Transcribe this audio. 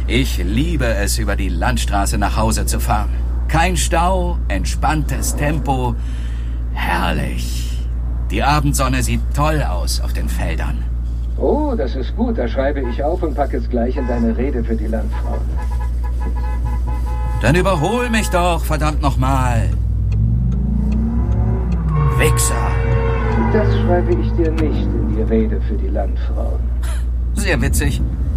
Ich liebe es, über die Landstraße nach Hause zu fahren. Kein Stau, entspanntes Tempo. Herrlich. Die Abendsonne sieht toll aus auf den Feldern. Oh, das ist gut. Das schreibe ich auf und packe es gleich in deine Rede für die Landfrauen. Dann überhol mich doch, verdammt nochmal. Wichser. Das schreibe ich dir nicht in die Rede für die Landfrauen. Sehr witzig.